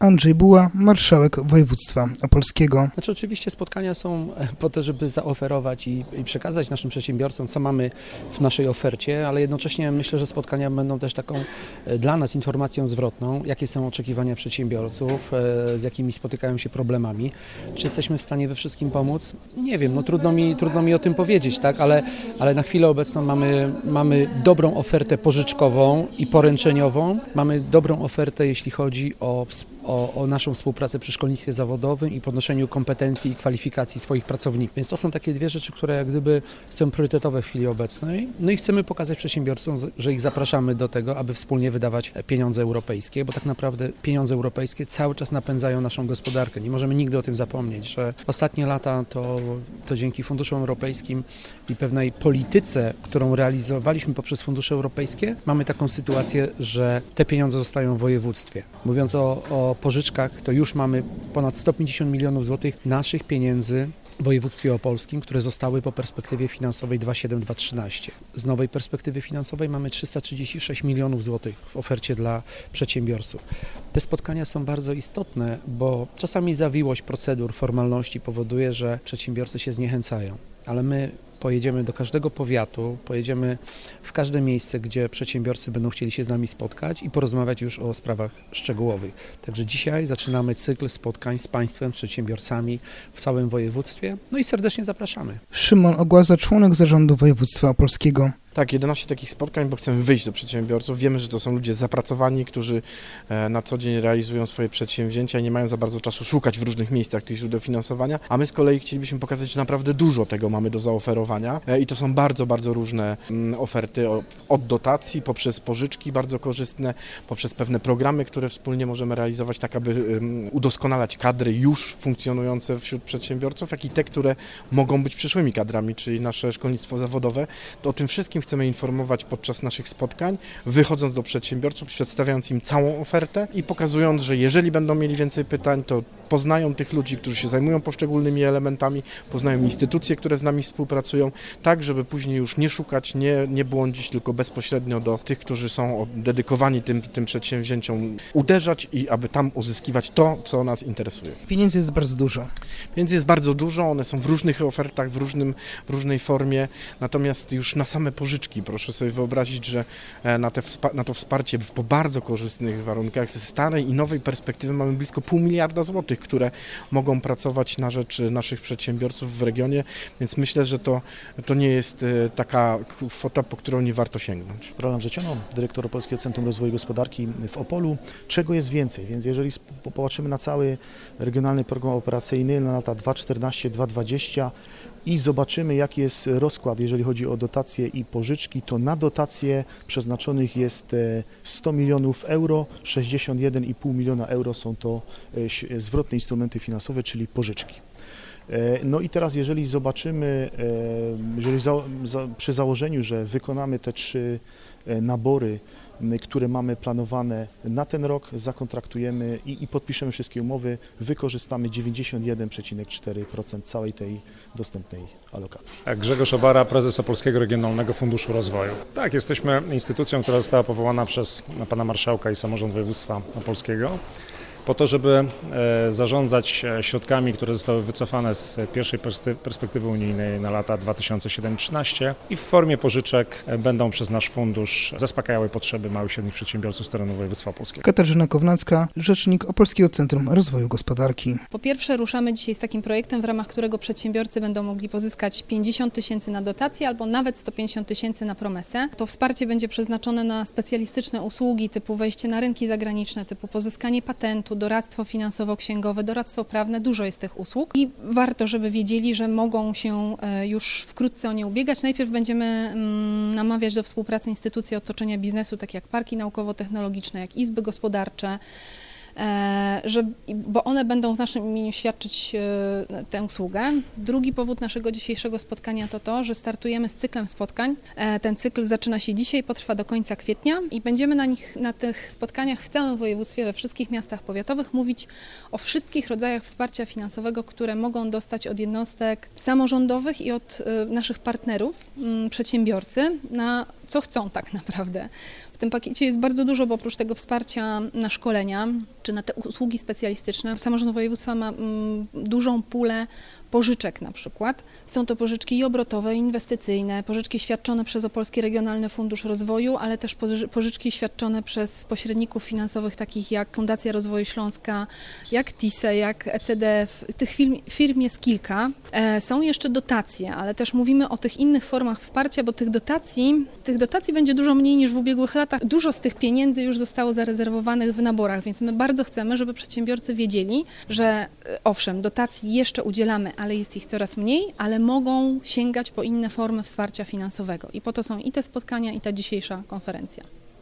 Andrzej Buła, marszałek województwa opolskiego. Znaczy oczywiście spotkania są po to, żeby zaoferować i przekazać naszym przedsiębiorcom, co mamy w naszej ofercie, ale jednocześnie myślę, że spotkania będą też taką dla nas informacją zwrotną, jakie są oczekiwania przedsiębiorców, z jakimi spotykają się problemami. Czy jesteśmy w stanie we wszystkim pomóc? Nie wiem, no trudno mi o tym powiedzieć, tak? Ale na chwilę obecną mamy dobrą ofertę pożyczkową i poręczeniową. Mamy dobrą ofertę, jeśli chodzi o naszą współpracę przy szkolnictwie zawodowym i podnoszeniu kompetencji i kwalifikacji swoich pracowników. Więc to są takie dwie rzeczy, które jak gdyby są priorytetowe w chwili obecnej. No i chcemy pokazać przedsiębiorcom, że ich zapraszamy do tego, aby wspólnie wydawać pieniądze europejskie, bo tak naprawdę pieniądze europejskie cały czas napędzają naszą gospodarkę. Nie możemy nigdy o tym zapomnieć, że ostatnie lata to dzięki funduszom europejskim i pewnej polityce, którą realizowaliśmy poprzez fundusze europejskie, mamy taką sytuację, że te pieniądze zostają w województwie. Mówiąc o pożyczkach, to już mamy ponad 150 milionów złotych naszych pieniędzy w województwie opolskim, które zostały po perspektywie finansowej 2,7-2,13. Z nowej perspektywy finansowej mamy 336 milionów złotych w ofercie dla przedsiębiorców. Te spotkania są bardzo istotne, bo czasami zawiłość procedur, formalności powoduje, że przedsiębiorcy się zniechęcają, ale my pojedziemy do każdego powiatu, pojedziemy w każde miejsce, gdzie przedsiębiorcy będą chcieli się z nami spotkać i porozmawiać już o sprawach szczegółowych. Także dzisiaj zaczynamy cykl spotkań z państwem, z przedsiębiorcami w całym województwie. No i serdecznie zapraszamy. Szymon Ogłaza, członek zarządu województwa opolskiego. Tak, 11 takich spotkań, bo chcemy wyjść do przedsiębiorców. Wiemy, że to są ludzie zapracowani, którzy na co dzień realizują swoje przedsięwzięcia i nie mają za bardzo czasu szukać w różnych miejscach tych źródeł finansowania, a my z kolei chcielibyśmy pokazać, że naprawdę dużo tego mamy do zaoferowania i to są bardzo, bardzo różne oferty od dotacji, poprzez pożyczki bardzo korzystne, poprzez pewne programy, które wspólnie możemy realizować, tak aby udoskonalać kadry już funkcjonujące wśród przedsiębiorców, jak i te, które mogą być przyszłymi kadrami, czyli nasze szkolnictwo zawodowe. To o tym wszystkim chcemy informować podczas naszych spotkań, wychodząc do przedsiębiorców, przedstawiając im całą ofertę i pokazując, że jeżeli będą mieli więcej pytań, to poznają tych ludzi, którzy się zajmują poszczególnymi elementami, poznają instytucje, które z nami współpracują, tak żeby później już nie szukać, nie błądzić, tylko bezpośrednio do tych, którzy są dedykowani tym przedsięwzięciom, uderzać i aby tam uzyskiwać to, co nas interesuje. Pieniędzy jest bardzo dużo. Pieniędzy jest bardzo dużo, one są w różnych ofertach, w różnej formie, natomiast już na same pożyczki, proszę sobie wyobrazić, że na to wsparcie po bardzo korzystnych warunkach ze starej i nowej perspektywy mamy blisko 0,5 miliarda złotych, które mogą pracować na rzecz naszych przedsiębiorców w regionie, więc myślę, że to nie jest taka kwota, po którą nie warto sięgnąć. Roland Rzeciono, dyrektor Opolskiego Centrum Rozwoju Gospodarki w Opolu. Czego jest więcej? Więc jeżeli popatrzymy na cały regionalny program operacyjny na lata 2014-2020 i zobaczymy, jaki jest rozkład, jeżeli chodzi o dotacje i pożyczki, to na dotacje przeznaczonych jest 100 milionów euro, 61,5 miliona euro są to zwrotne instrumenty finansowe, czyli pożyczki. No i teraz jeżeli zobaczymy, przy założeniu, że wykonamy te 3 nabory, które mamy planowane na ten rok, zakontraktujemy i podpiszemy wszystkie umowy, wykorzystamy 91,4% całej tej dostępnej alokacji. Grzegorz Obara, prezes Opolskiego Regionalnego Funduszu Rozwoju. Tak, jesteśmy instytucją, która została powołana przez pana marszałka i samorząd województwa opolskiego, po to, żeby zarządzać środkami, które zostały wycofane z pierwszej perspektywy unijnej na lata 2007-2013 i w formie pożyczek będą przez nasz fundusz zaspokajały potrzeby małych i średnich przedsiębiorców z terenu województwa opolskiego. Katarzyna Kownacka, rzecznik Opolskiego Centrum Rozwoju Gospodarki. Po pierwsze ruszamy dzisiaj z takim projektem, w ramach którego przedsiębiorcy będą mogli pozyskać 50 tysięcy na dotację albo nawet 150 tysięcy na promesę. To wsparcie będzie przeznaczone na specjalistyczne usługi typu wejście na rynki zagraniczne, typu pozyskanie patentu, doradztwo finansowo-księgowe, doradztwo prawne, dużo jest tych usług i warto, żeby wiedzieli, że mogą się już wkrótce o nie ubiegać. Najpierw będziemy namawiać do współpracy instytucji otoczenia biznesu, takie jak parki naukowo-technologiczne, jak izby gospodarcze, bo one będą w naszym imieniu świadczyć tę usługę. Drugi powód naszego dzisiejszego spotkania to to, że startujemy z cyklem spotkań. Ten cykl zaczyna się dzisiaj, potrwa do końca kwietnia i będziemy na tych spotkaniach w całym województwie, we wszystkich miastach powiatowych mówić o wszystkich rodzajach wsparcia finansowego, które mogą dostać od jednostek samorządowych i od naszych partnerów, przedsiębiorcy, na co chcą tak naprawdę. W tym pakiecie jest bardzo dużo, bo oprócz tego wsparcia na szkolenia czy na te usługi specjalistyczne, samorząd województwa ma dużą pulę pożyczek na przykład. Są to pożyczki i obrotowe, i inwestycyjne, pożyczki świadczone przez Opolski Regionalny Fundusz Rozwoju, ale też pożyczki świadczone przez pośredników finansowych takich jak Fundacja Rozwoju Śląska, jak TISE, jak ECDF. Tych firm jest kilka. Są jeszcze dotacje, ale też mówimy o tych innych formach wsparcia, bo tych dotacji będzie dużo mniej niż w ubiegłych latach. Dużo z tych pieniędzy już zostało zarezerwowanych w naborach, więc my bardzo chcemy, żeby przedsiębiorcy wiedzieli, że owszem, dotacji jeszcze udzielamy, ale jest ich coraz mniej, ale mogą sięgać po inne formy wsparcia finansowego. I po to są i te spotkania, i ta dzisiejsza konferencja.